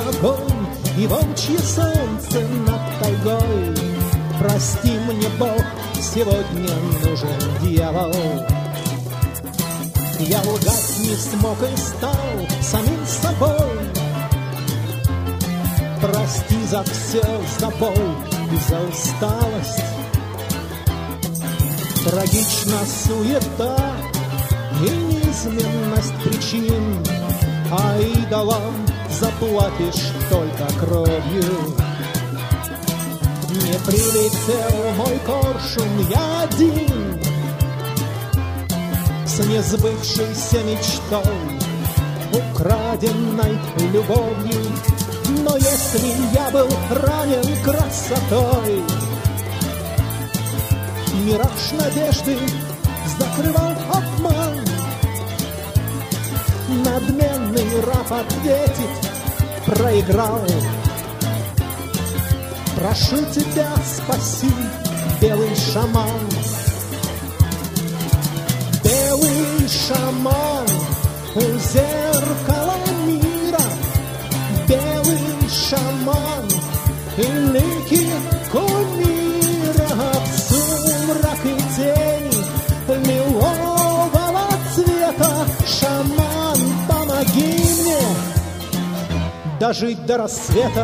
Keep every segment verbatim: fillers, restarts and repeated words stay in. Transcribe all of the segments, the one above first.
огонь и волчье солнце над тайгой. Прости мне, Бог, сегодня нужен дьявол. Я лгать не смог и стал самим собой. Прости за все, за боль и за усталость. Трагична суета и неизменность причин, а идолам заплатишь только кровью. Не прилетел мой коршун, я один, с несбывшейся мечтой, украденной любовью. Но если я был ранен красотой, мираж надежды закрывал обман. Надменный раб ответит: проиграл. Прошу тебя, спаси, белый шаман. Белый шаман у зеркала мира, белый шаман и лики кумира. В сумрак и тени лилового цвета, шаман, помоги мне дожить до рассвета.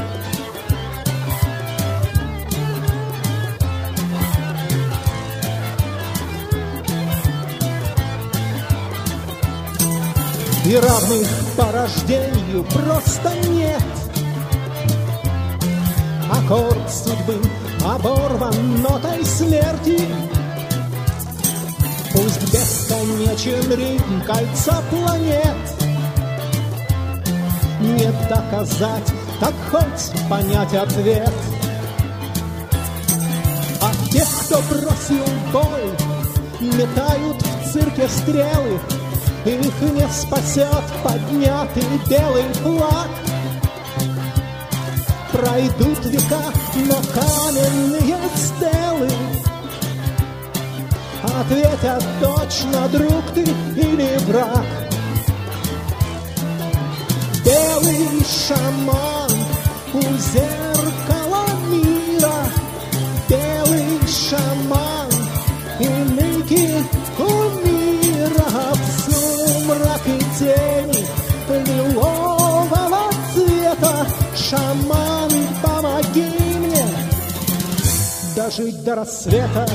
И равных по рождению просто нет. Аккорд судьбы оборван нотой смерти. Пусть бесконечен ритм кольца планет. Не доказать, так хоть понять ответ. А тех, кто бросил бой, метают в цирке стрелы. Их не спасет поднятый белый флаг. Пройдут века, но каменные стелы ответят точно, друг ты или враг. Белый шаман у зеркала мира, белый шаман и лики кумира. В сумрак и тени лилового цвета, шаман, помоги мне дожить до рассвета.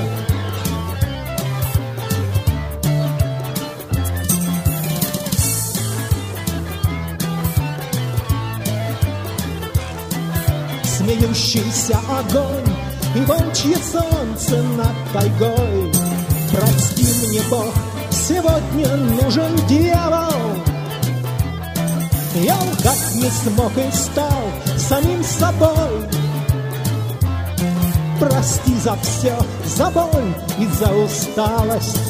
Смеющийся огонь и волчье солнце над тайгой. Прости мне, Бог, сегодня нужен дьявол. Я лгать не смог и стал самим собой. Прости за все, за боль и за усталость.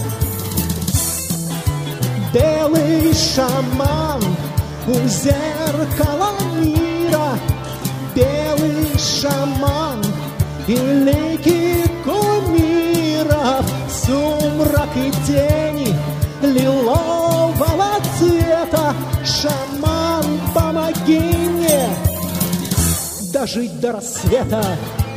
Белый шаман у зеркала мира, белый шаман и лики кумира. В сумрак и тени лилового цвета, шаман, помоги мне дожить до рассвета.